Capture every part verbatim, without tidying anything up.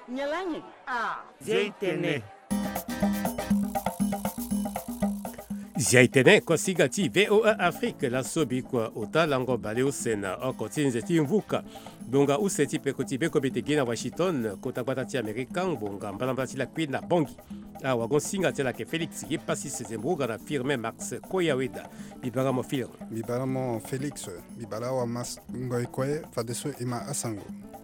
Nyalanyi. Ah. Zeitene. Zaitene kwa sigati V O A Afrique la sobi kwa otalango bale usena okotinze timvuka bonga useti pekoti beko betegina Washington kota batati American bonga mbalambati la kwina bongi a wagon singa tela ke Felix ye pasi sezembuga na firme Max Koyaweda bibara mo film bibara mo Felix bibara wa mas ngoikwe fadeso ima asango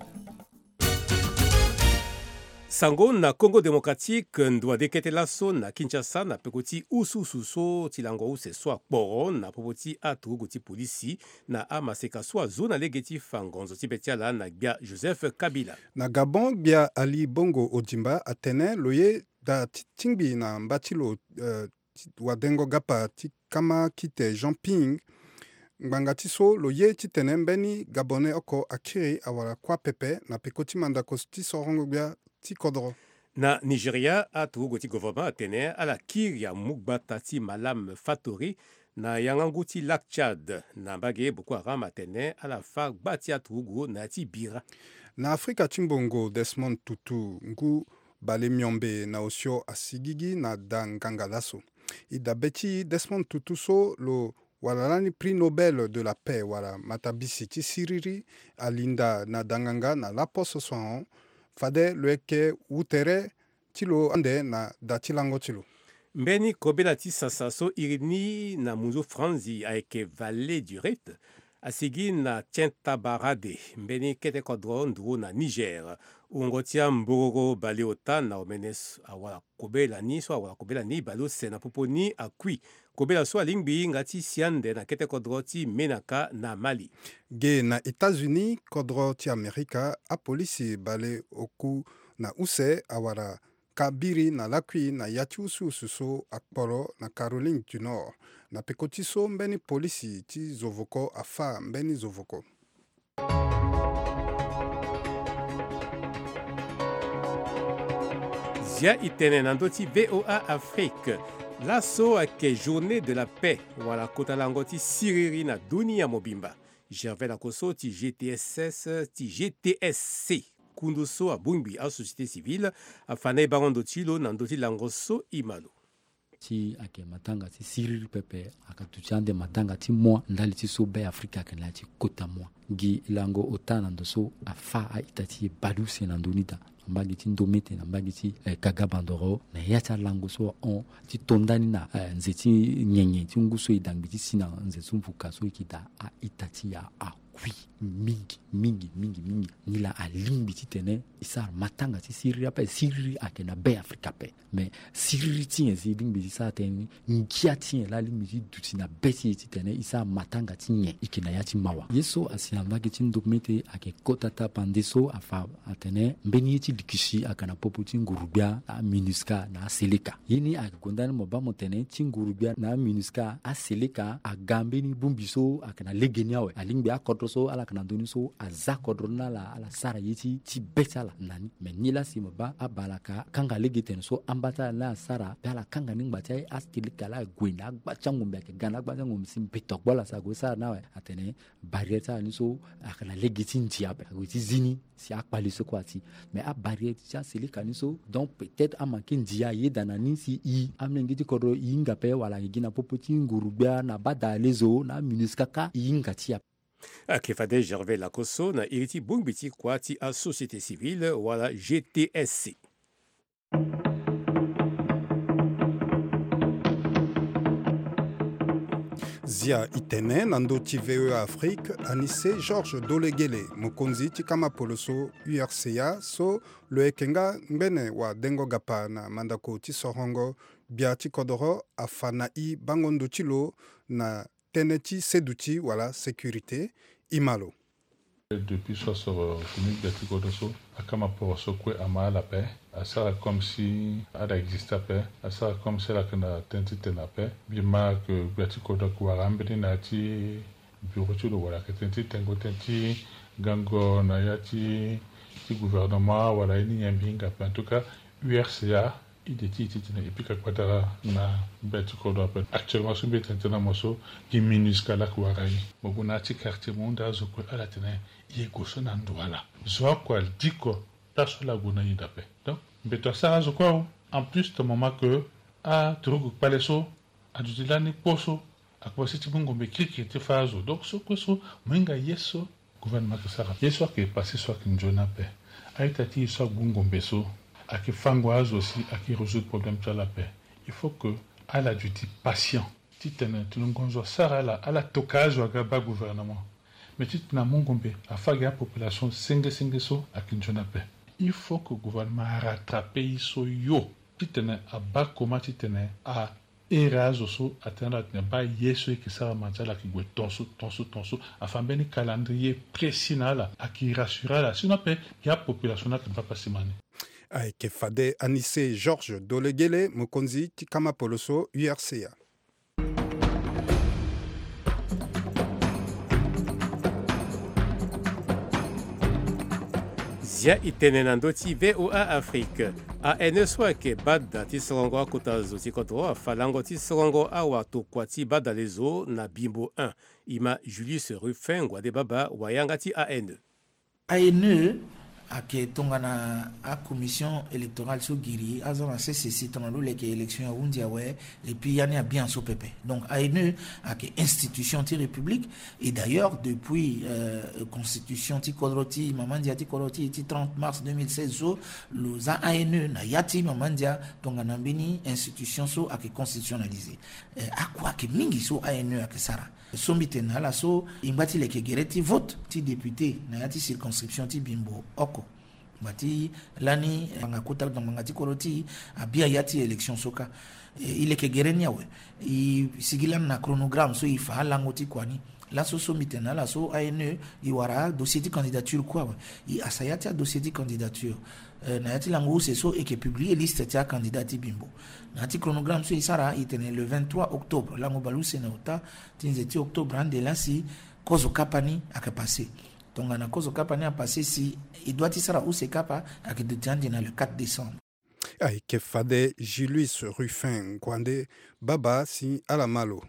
Sango na Congo démocratique ndwa dekete laso na Kinshasa na pekoti usususo tilango use swa kporo na popoti atu goti polisi na amaseka swa zona legeti fangonzo tibetiala na bia Joseph Kabila. Na Gabon bia Ali Bongo Odimba atene loye da tingbi na mbatilo uh, wadengo gapa tikama kite Jean Ping Mbangatiso loye titene mbeni Gabone oko akiri awara kwa pepe na pekoti mandako tiso rongo bia Tikodro. Na Nigeria, atu goti gouvernement atene ala kiria mukbatati malam fatori na yanganguti lak Chad na bage Boko Haram atene ala fak bati atu go na ti bira. Na Afrika Chimbongo Desmond Tutu ngu bale miombe na osio asigigi na dangangalaso. Ida beti Desmond Tutu so lo walalani prix Nobel de la paix wala matabisi ti siriri alinda na danganga na laposo soan fade lweke utere tilo ande na datilango tilo. Mbeni kobela ti sasaso irini na muzo franzi aeke Vallée du Rift asigi na Tientabarade mbeni kete kodro ndru na Niger ungotia mboro baleota na omenes awala kobela ni so awala kobela ni balo sena poponi akui kobela so alingbi ngati siande na kete kodro ti menaka na Mali. Ge na États-Unis kodro ti Amerika a polisi bale oku na use awara kabiri na lakui na yati usu suso akporo na Caroline du Nord na pekotiso mbeni polisi ti zovoko afa mbeni zovoko. Zia itene nandoti V O A Afrique. Lasso ake journée de la paix wala kota langoti siriri na dunia mobimba. Gervais la koso ti G T S S ti G T S C. Kunduso a bungbi a société civile afane barondo tilo nandoti langoso imalo. Ti ake matanga ti siriri pepe akatuchande matanga ti mwa ndali ti so be Afrika ken la ti kota mwa gi lango otana ndo so afa a itati badu senandonita mbagi ti ndomete na mbagi ti eh, kagabandoro na yata lango so on ti tondani na eh, nzeti nyenye ti nguso idangbi ti sina nzetu mvuka so ikida a itati ya a kui mingi mingi mingi mingi nila alimbi ti tene isa matanga ti siriri ape siriri ake na be Afrika pe mais siriri ti enzi limbi ti sa tene nkia ti la limbi ti duti na be ti tene isa matanga ti nye ikina ya ti mawa yeso asina mbagi ti ndomete ake kotata pandeso afa atene mbeni ti likishi akana popo ti ngurubia na minuska na seleka yini akakondani mo ba mo tene ti ngurubia na minuska a seleka agambe ni bumbiso akana legeni awe alingbi akodro so ala kana doni so aza kodro na la ala sara yiti ti betala nani me nila si mo ba abalaka kanga legeten so ambata na sara bala kanga ningba ti astilika la gwina agbacha ngombe ke gana agbacha ngombe sim betok bola sa go sara nawe atene barrière ni so akana legeti ntiabe agoti zini si akpali so kwati mais a barrière ti seleka ni so donc peut-être a manqué ndia ye danani si i amengiti kodro inga pe wala ngina popoti ngurubia na bada lezo na minuskaka inga ti Akefade Gervais Lakoso na iriti bungbiti kwati a société civile wala G T S C. Zia itene nando ti V O A Afrique anise Georges Dolegele mokonzi ti kama poloso U R C A so lo ekenga mbene wa dengo gapa na mandako ti sorongo bia ti kodoro afana i bangondo ti lo na teneti seduti wala sécurité imalo. Depuis ce soir, commune de Tikodoso, à Kamaposo, à Malape, à ça comme si elle existait pas, à ça comme si la cana tentite na paix, bien que Betikodo Kouarambri nati, bureau de voilà, que tentite tengo tenti, gango nayati, ti gouvernement, voilà, il n'y a bien en tout cas, U R C A, il est ici, et puis Kakwadara na Betikodo. Actuellement, ce bétain na moso, qui minuscule la Kouarai, Mogunati quartier monde, à Zoko, à la tene. Yego so na ndwala zo kwa diko taso la guna yi dape donc beto sa zo ko en plus de moment que a trugu paleso a jutilani poso akwasi tibungo be kiki te fazo donc so ko so menga yeso gouvernement que ça yeso que passé soit que njona pe aitati so bungo beso aki fangoise aussi aki résoudre problème de la paix il faut que à la duty patient titene tulungonzo sara la ala tokage wa gaba gouvernement mais titna mongombe afaga population singe singe so aki njona pe il faut que le gouvernement rattrape iso yo titene aba koma titene a erazo so atteindre ne ba yeso ki sara manjala ki gwe tonso tonso tonso afin beni calendrier précis na la aki rassurer la sinon pe ya population na pas passer mani ayeke fade anise Georges Dolegele mokonzi ti kama poloso U R C A. Zia itene na ndö ti V O A Afrique aene so ayeke bada ti sorongo akota zo ti kodro afalango ti sorongo awa tokua ti bada le zo na bimbo un e ma Julius Ruffin ngua de baba wayanga ti A N E. A N E ake tongana a commission électorale so giri azona C C C tongana le ke élection a wundi awe et puis yani a bien so pepe donc A N E ake institution ti république et d'ailleurs depuis euh, constitution ti kodroti mamandia ti kodroti ti trente mars deux mille seize so lo za A N E na yati mamandia tongana mbini institution so ake constitutionnalisé euh, akwa ke mingi so A N E ake sara sombi tena la so imbati le ke gere ti vote ti député na yati circonscription ti bimbo oko bati lani banga kuta banga ti koroti abia yati élection soka e, ile ke gere niawe i sigilan na chronogramme so ifa lango ti kwani la so sombi tena la so A N E i wara dossier de candidature quoi i asayati a dossier de candidature euh, na yati lango c'est so et que publier liste ti candidat ti bimbo na ti chronogramme so isara itene le vingt-trois octobre lango balu senauta tinzeti octobre ande la si kozo kapani aka passé donc na kozo kapani a passé si il doit isara ou se kapa aka de tandi na le quatre décembre ayeke fade Julius Ruffin kwande baba si ala malo.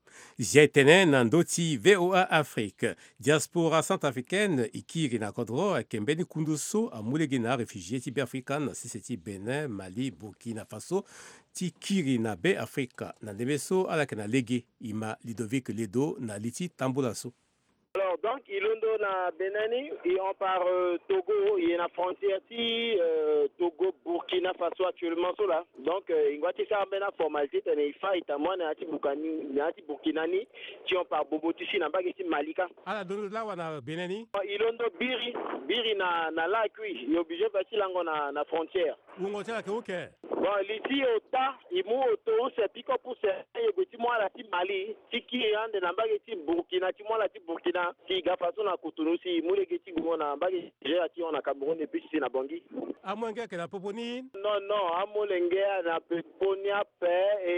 Zia itene na ndö ti V O A Afrique diaspora centrafricaine e kiri na kodro ayeke mbeni kundu so amulege na réfugié ti beafrika na sese ti Benin, Mali, Burkina Faso ti kiri na beafrika na ndembe so ala yeke na lege e ma Ludovic Ledo na li ti tambola so. Alors donc ilondo na Benani et on part euh, Togo il y a une frontière ti euh, Togo Burkina Faso actuellement so là donc euh, il va te faire bena formalité tene ifa itamwa na ti Burkani na ti Burkinani ti on part Bobotisi na bageti Malika ala dono la wana Benani ilondo biri biri na na la kui il obligé passer lango na na frontière ungo tela ke oke bon liti ota imu oto se piko pour se yegoti moi la ti Mali ti ki ande na bageti Burkina ti moi la ti Burkina si gafaso na kutunu si mulege ti ngona mbagi jera ti ona Cameroun depuis si na bongi amwenge ke na poponi non non amolenge na peponia pe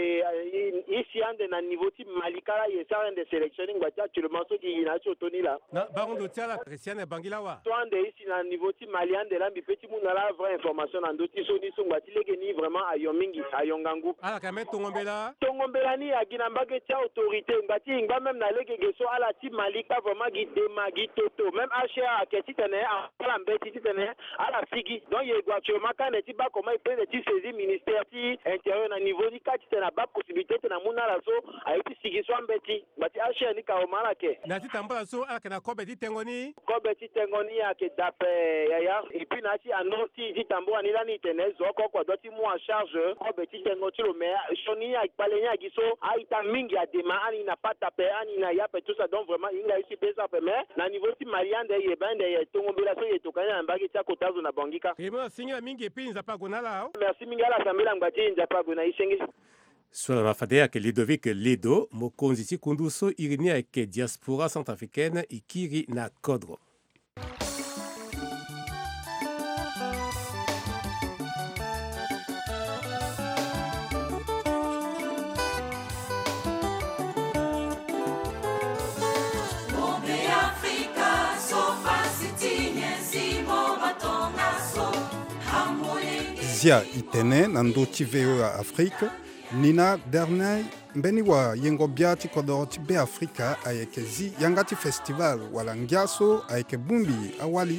et ici ande na niveau ti Malikala ye sa ande sélectionning ngati actuellement so ki na cho toni la na barondo tiala Christiane Bangila wa to ande ici na niveau ti Mali ande la mi petit muna la vraie information na ndoti so ni so ngati lege ni vraiment ayomingi ayongangu ala kame tongombela tongombela ni agina mbage ti autorité ngati ngba même na lege geso ala ti Malika magi magi toto même H A que ti tene ala mbeti ti tene ala figi donc ye gwa actuellement quand ti ba comment il peut ti saisir ministère ti intérieur na niveau ni kati tena ba possibilité tena muna la so ayi ti sigi so mbeti bati H A ni ka o mala ke na ti tambala so ala kana kobe ti tengoni kobe ti tengoni ya ke dape yaya et puis na ti annonce ti ti tambo ani la ni tene zo ko ko do ti mo en charge kobe ti tengoni ti lo mais soni ya pale nya giso ayi ta mingi ya dema ani na pas taper ani na ya pe tout ça donc vraiment inga ici ça permet na niveau ti Mariande ye bande ye tongombela so ye tokanya na mbagi tia kotazo na bangika e mo singa mingi pinza pa gonala merci mingi ala sambela ngati nja pa gona isengi Sur la fadea ke Ludovic Ledo mokonzi ti kundu so irini ayeke diaspora centrafricaine e kiri na kodro. Zia itene na ndö ti V O A Afrique nina dernier mbeni wa yengo bia ti kodro ti beafrika ayeke zi yanga ti festival wala ngia so ayeke bungbi awali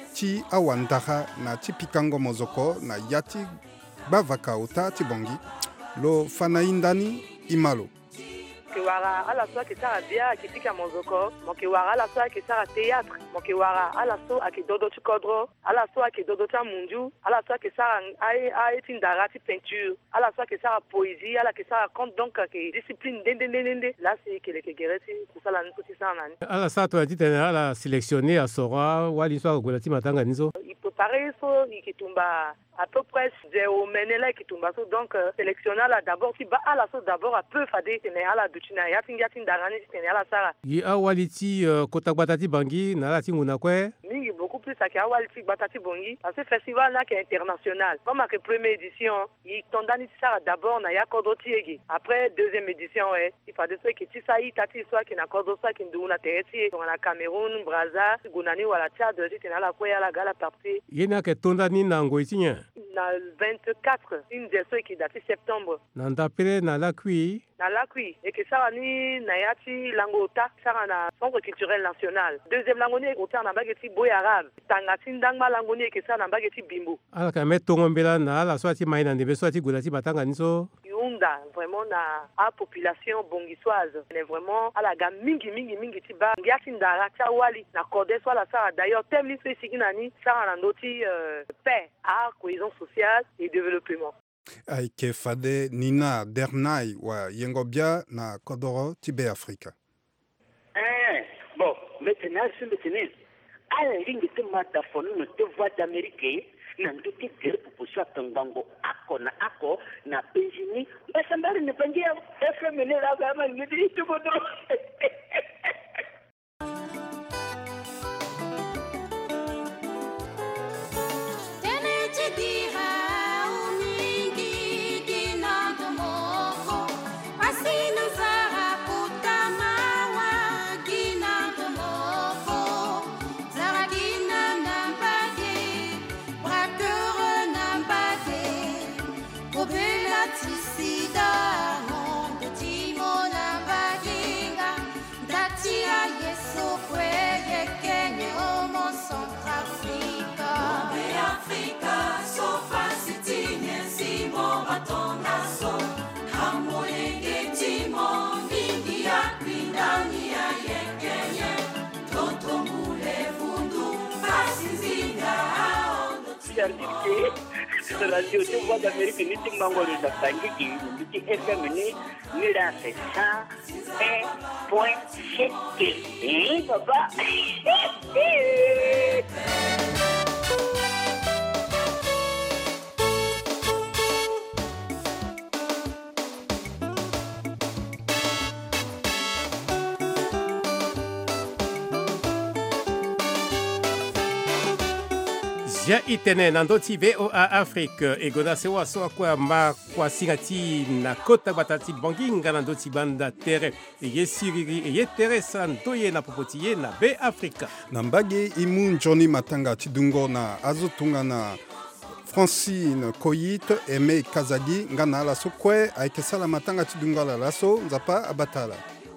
ti awandaka na ti pikango mozoko na yati bavaka ota ti bongi lo fana indani imalo ke wara ala so ke sara bia ke tika mozoko mo ke wara ala so ke sara théâtre mo ke wara ala so ke dodo ti kodro ala so ke dodo ta munju ala so ke sara ai ai tin darati peinture ala so ke sara poésie ala ke sara conte donc ke discipline dende dende là c'est que le ke gereti pour ça la nko ti sana nani ala sa to dit ala sélectionner à sora wali so ko lati matanga nizo il peut pareil so ikitumba à peu près de au menela ikitumba so donc sélectionner là d'abord si ba ala so d'abord a peu fade tene ala duchina ya tinga tindarani tene ala sara yi awali ti kota batati bangi na la tinguna kwe mingi beaucoup plus à awali ti batati bongi parce que festival là qui est international comme la première édition il tondani sara d'abord na ya kodo tiegi après deuxième édition ouais il fallait que ti sa yi tati soit qui na kodo soit qui nduna tereti on a Cameroun Brazza gunani wala Tchad tene ala kwe ala gala partie yena ke tondani na ngoitinya na vingt-quatre une des ceux qui date septembre na ndapere na la kui na la kui et que ça ni na yati langota ça na centre culturel national deuxième langoni ota na bageti boy arabe tangati ndangma langoni que ça na bageti bimbo ala ka metongo mbela na ala swati maina ndebe swati gulati batanga niso yunda vraiment na a population bongisoise mais vraiment ala ga mingi mingi mingi ti ba ngati ndara cha wali na corde soit la ça d'ailleurs thème ni c'est siginani ça na ndoti euh, paix à cohésion sociale et développement ai ke fade Nina Dernay wa Yengobia na Kodoro Tibé Africa. Eh, bon, maintenant, c'est maintenant. À la ligne de Mataphone, nous te voix d'Amérique, n'a pas été de proposition à Tombango, Ako, na Ako, na Benjini, mais ça m'a ne pas dire, F M N la gamme, me dit tout bon. La radio de voix d'Amérique, nous sommes en train de faire des F M N, nous là c'est ça, un point sept. Eh, papa? ja itene na ndoti V O A Afrique egona sewa so kwa ma kwa singati na kota batati banginga na ndoti banda tere ye siriri ye teresa ntoye na popotiye na B Africa na mbage imun Johnny Matanga tidungo na azotunga na Francine Koyit Aimé Kazadi ngana la sokwe aikesala matanga tidunga la laso nzapa abatala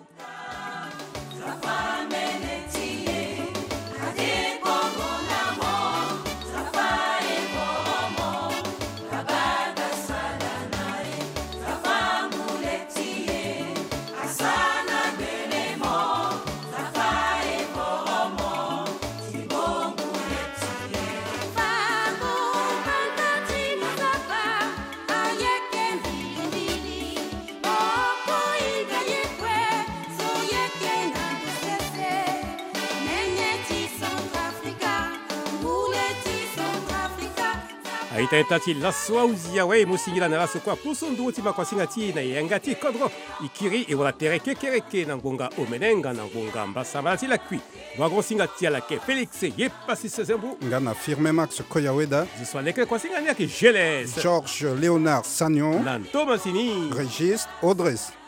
aitaitati laswa uzia we musingila na laso kwa pusundu utima kwa singati na yengati kodro ikiri e wala tereke kereke na ngonga omenenga na ngonga mbasa malati la kui wagon singati ala ke Félix ye pasi sezembu ngana firme Max Koyaweda ziswa leke kwa singani yake Geles Georges Léonard Sagnon Nanto Massini Régis Audrès